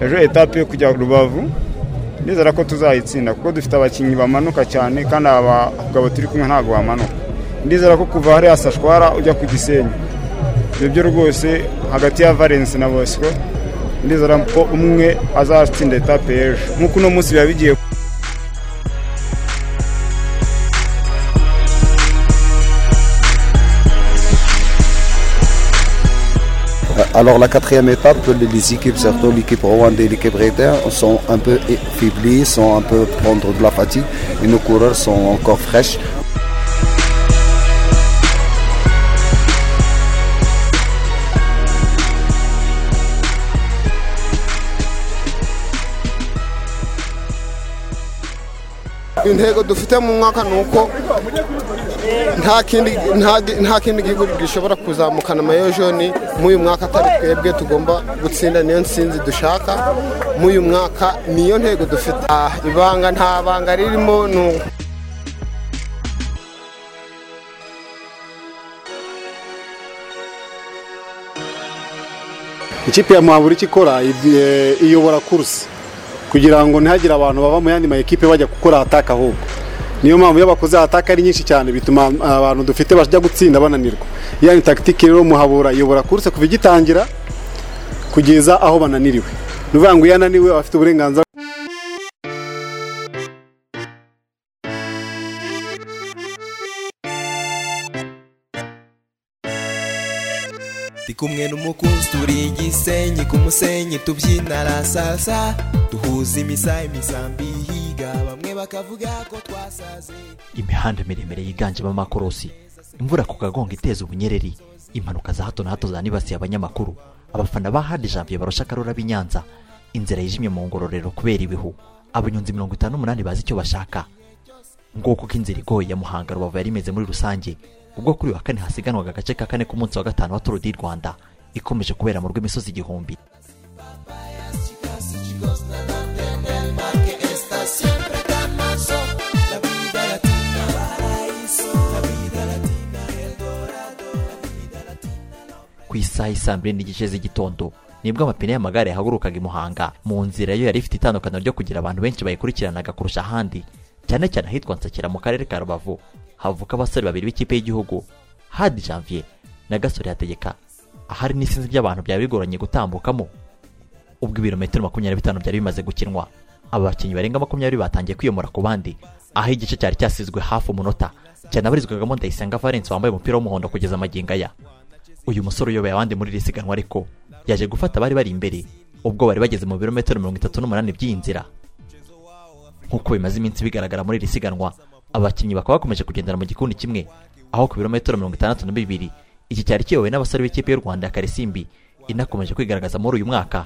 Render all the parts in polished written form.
ejo etape yo kujya Rubavu nizera ko tuzayitsinda kuko dufite abakinyi bamanuka cyane kandi abagabo turi kumwe ntago bamanuka. Ndizera ko kuva hari asashwara ujya ku Gisenyi ibyo rwose hagati ya Valence na Bosco ndizera ko umwe azatsinda etape ejo nkuko no munsi bigiye. Alors la quatrième étape, les équipes, surtout l'équipe rwandaise et l'équipe haïtienne, sont un peu affaiblies, sont un peu prendre de la fatigue et nos coureurs sont encore fraîches. Intego dufite mu mwaka nuko nta kindi gihugu gishobora kuzamukana mayo joni mu uyu mwaka atari twebwe tugomba gutsinda niyo nsinzi dushaka mu uyu mwaka niyo ntego dufite. Ibanga nta banga ririmo ikipe ya Muhabura ikora iyobora kursi kugira ngo ntihagire abantu bava mu yandi ma equipe bajya gukora ataka ahubwo. Niyo mpamvu yabakoze ataka ari nyinshi cyane bituma abantu dufite bajya gutsinda bananirwa. Yani tactique rero Muhabura iyobora kurse kuva igitangira kugeza aho bananiriwe. Nuvuga ngo yananiwe afite uburenganzira. Tikumwe n'umukunzi turi Gisenyi ku Musenyi tubyina la salsa duhuza imisayi misambi higa bamwe bakavuga ko twasaze. Imihanda miremire yiganjemo amakorosi, imvura ku kagongo iteza ubunyereri, impanuka za hato na hato zanibasiye abanyamakuru, abafana ba Hadi Janvier barusha Karora b'Inyanza, inzira yijimye mu ngororero kubera ibihu, abanyonzi 58 bazi icyo bashaka. Ngoko k'inzira igoye ya Muhanga Rubavu yari imeze muri rusange. Ubwo kuri wa kane hasiganwaga agace ka kane ku munsi wa gatanu wa Tour du Rwanda ikomeje kubera mu rw'imisozi igihumbi. Ku isaha y'isambire n'igice z'igitondo nibwo amapine y'amagare yahagurukaga i Muhanga mu nzira yo yari ifite itandukano ryo kugira abantu benshi bayikurikiranaga kurusha ahandi, cyane cyane ahitwa Nsakira mu karere ka Rubavu. Havuka abasore babiri b'ikipe y'igihugu Hadi Janvier na Gasore Hategeka, ahari n'isinzi by'abantu byari bigoranye gutambukamo. Ubwo ibirometero 25 byari bimaze gukinwa, aba bakinyi barenga 20 batangiye kwiyomora ku bandi, aho igice cyari cyasizwe hafi umunota cyane abarizwagamo Ndayisenga Valence wambaye umupira w'umuhondo kugeza maginga ya. Uyu musore uyoboye abandi muri risiganwa ariko yaje gufata bari imbere ubwo bari bageze mu birometero 38 by'inzira. Nkuko bimaze iminsi bigaragara muri risiganwa, abakinyi bakaba bakomeje kugendera mu gikundi kimwe, aho ku birometero 62 iki cyari kiyobowe n'abasore b'ikipe y'u Rwanda ya Karisimbi inakomeje kwigaragaza muri uyu mwaka.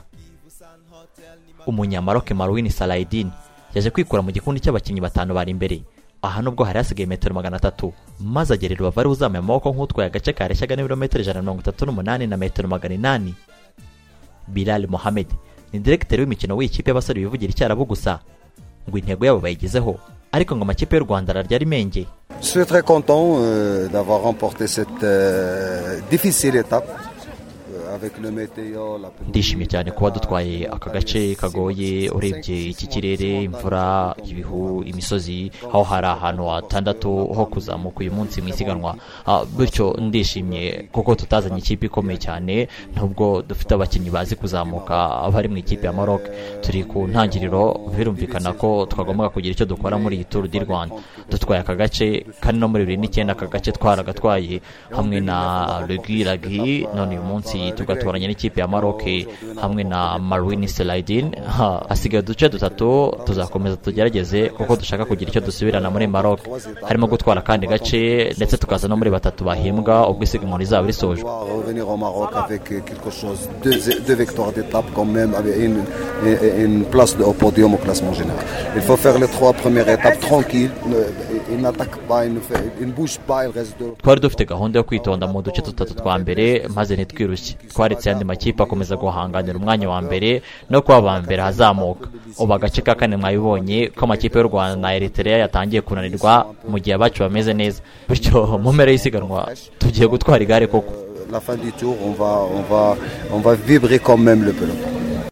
Umunyamaroke Marwin Salaidin yaje kwikura mu gikundi cy'abakinyi batanu bari imbere, aha nubwo hari hasigaye metero 300 maze agerera Rubavu uzamuye amaboko nk'utwaye agace kareshyaga n'ibirometero 138 na metero 800. Bilal Mohamed ni directeur w'imikino w'ikipe y'abasore bivugira icyarabu gusa ngo intego yabo bayigezeho, ariko ngo amakipe y'u Rwanda araryari menge. Je suis très content d'avoir remporté cette difficile étape avec le météo. Ndishimye cyane kuba dutwaye aka gace kagoye, urebye iki kirere, imvura, ibihu, imisozi, aho hari ahantu hatandatu ho kuzamuka uyu munsi mu isiganwa. Bityo ndishimye kuko tutazanye ikipe ikomeye cyane, nubwo dufite abakinyi bazi kuzamuka abari mu ikipe ya Maroc. Turi ku ntangiriro, birumvikana ko twagombaga kugira icyo dukora muri Tour du Rwanda. Dutwaye aka gace kandi no muri 2009 aka gace twaragatwaye hamwe na Legui, none uyu munsi tugatoranya n'ikipe ya Maroc hamwe na Marwin Salaidin. Asigaye uduce dutatu tuzakomeza tugerageze kuko dushaka kugira icyo dusubirana muri Maroc, harimo gutwara kandi gace ndetse tukaza no muri batatu bahimbwa ubwo isiganwa rizaba risoje. Revenir au Maroc avec quelque chose deux victoires d'étape quand même avec une place au podium au classement général. Il faut faire les 3 premières étapes tranquille, il n'attaque pas, il ne bouge pas, il reste de. Twari dufite gahunda yo kwitonda mu duce tutatu twa mbere maze ntitwirushye. Twaretse yandi makipe akomeza guhanganira umwanya wa mbere no kuba ba mbere hazamuka. Ubu agace ka kane mwabibonye ko amakipe y'u Rwanda na Eritrea yatangiye kunanirwa mu gihe abacu bameze neza, bityo mu mpera y'isiganwa tugiye gutwara igare koko. La fin du tour on va vibrer quand même le peloton.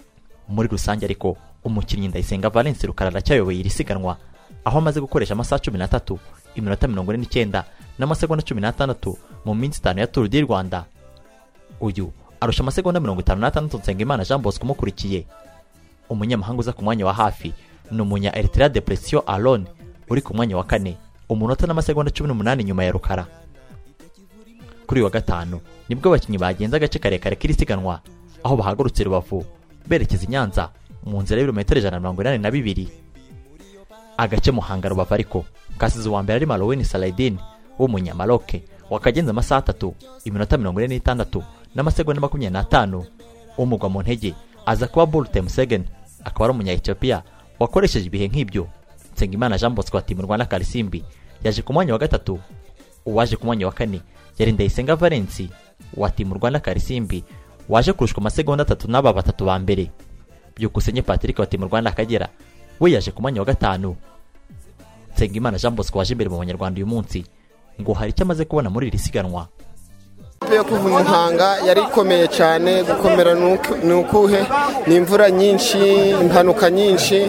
muri rusange ariko umukinnyi Ndayisenga Valens Rukara aracyayoboye iri siganwa aho amaze gukoresha amasaha 13 iminota 49 n'amasegonda 16 mu minsi 5 ya Tour du Rwanda. Uyu arusha amasegonda 56 Nsengimana Jean Bosco umukurikiye. Umunyamahanga uza ku mwanya wa hafi ni umunya Eritrea Depression Alone uri ku mwanya wa 4 umunota n'amasegonda 18 nyuma ya Rukara. Kuri wa gatanu nibwo abakinnyi bagenza agace karekare k'iri siganwa aho bahagurutse Rubavu berekeza i Nyanza mu nzira y'ibirometero 182. Agace Muhanga Rubavu ariko kasize uwa mbere ari Marouane Saladin w'umunyamaroke wakagenza amasaha 3 iminota 46 n'amasegonda 25. Umugwa mu ntege aza kuba Bolt Musegen akaba ari umunya Ethiopia wakoresheje ibihe nk'ibyo. Nsengimana Jean Bosco wa Team Rwanda Karisimbi yaje ku mwanya wa gatatu. Uwaje ku mwanya wa 4 yari Ndayisenga Valens wa Team Rwanda Karisimbi waje kurushwa amasegonda 3 n'aba batatu ba mbere. Byukusenye Patrick wa Team Rwanda Akagera we yaje ku mwanya wa 5. Nsengimana Jean Bosco waje imbere mu Banyarwanda uyu munsi ngo hari icyo amaze kubona muri iri siganwa. Yo kuva Muhanga yari ikomeye cyane, gukomera nukuhe ni imvura nyinshi, impanuka nyinshi,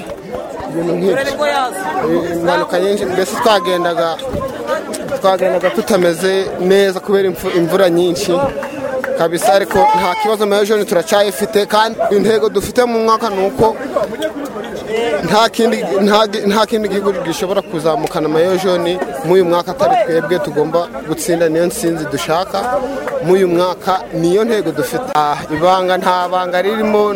impanuka nyinshi, mbese twagendaga tutameze neza kubera imvura nyinshi kabisa, ariko nta kibazo Mayo Jaune turacyayifite kandi intego dufite mu mwaka nuko nta kindi gihugu gishobora kuzamukana Mayo Jaune mu mwaka atari twebwe tugomba gutsinda, niyo nsinzi dushaka mu mwaka, niyo ntego dufite. Ibanga nta banga ririmo,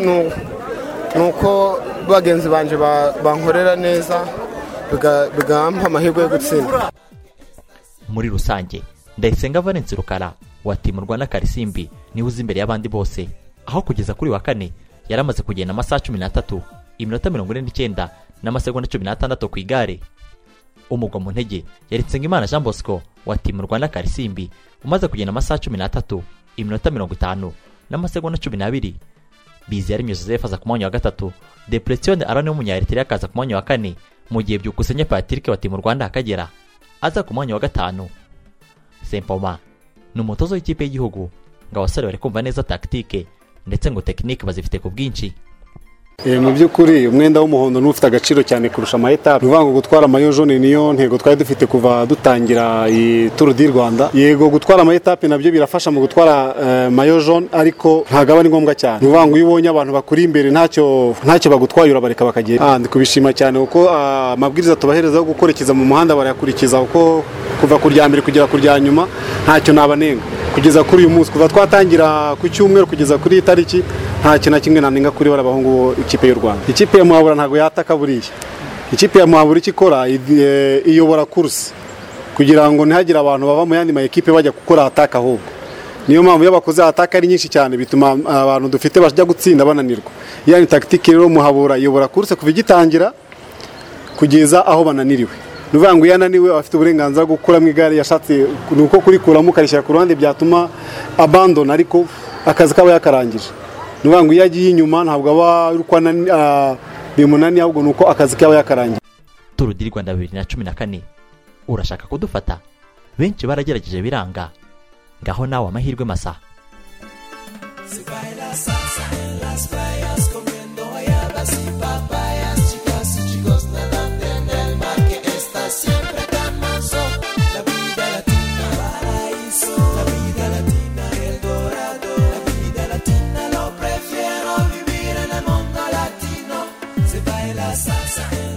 nuko bagenzi banje bankorera neza bigampa amahirwe yo gutsinda. Muri rusange Ndayisenga Valens Rukara wa Team Rwanda Karisimbi ni uzi imbere y'abandi bose aho kugeza kuri wa 4 yaramaze kugenda amasaha 13 iminota 49 n'amasegonda 16 ku igare. Umugwa mu ntege yari Nsengimana Jean Bosco wa Team Rwanda Karisimbi umaze kugenda amasaha 13 iminota 50 n'amasegonda 12. Biziyari Joseph aza ku mwanya wa 3, Depression Alone w'umunya Eritrea akaza ku mwanya wa 4, mu gihe Byukusenye Patrick wa Team Rwanda Akagera aza ku mwanya wa 5. Sempoma ni umutozo w'ikipe y'igihugu ngo abasore bari kumva neza tactique ndetse ngo technique bazifite ku bwinshi. Mu by'ukuri umwenda w'umuhondo n'ufite agaciro cyane kurusha amayetape. Nuvuga ngo gutwara Mayo Jaune niyo ntego twari dufite kuva dutangira i Tour du Rwanda. Yego gutwara amayetape nabyo birafasha mu gutwara Mayo Jaune, ariko ntago ari ngombwa cyane. Nuvuga ngo iyo ubonye abantu bakuri imbere ntacyo bagutwaye urabareka bakagenda. Ndi kubishima cyane uko amabwiriza tubahereza yo gukorekiza mu muhanda barayakurikiza, uko kuva kurya mbere kugera kurya nyuma ntacyo nabanenga. Kugeza kuri uyu munsi kuva twatangira ku cyumweru kugeza kuri itariki nta kintu na kimwe naninga kuri bara bahungu ikipe y'u Rwanda. Ikipe ya Muhabura ntago yataka buriya. Ikipe ya Muhabura ikikora iyobora course kugira ngo ntihagire abantu bava mu yandi ma equipe bajya gukora ataka ahubwo. Niyo mpamvu yabakoze ataka ari nyinshi cyane bituma abantu dufite bajya gutsinda bananirwa. Yani tactique rero Muhabura iyobora course kuva igitangira kugeza aho bananiriwe. Nuvuga ngo yananiwe afite uburenganzira bwo gukora mu igare yashatse nuko kurikuramo karishyira ku ruhande byatuma abandon, ariko akazi kaba yakarangije. Nuvuga ngo yagiye inyuma ntabwo aba urukwa bimunani, ahubwo nuko akazi kaba yakarangije. Tour du Rwanda 2014 urashaka kudufata? Benshi baragerageje biranga, ngaho nawe amahirwe masa. Siempre tan manso, la vida latina, paraíso, la vida latina, el dorado, la vida latina, lo prefiero vivir en el mundo latino, se baila salsa.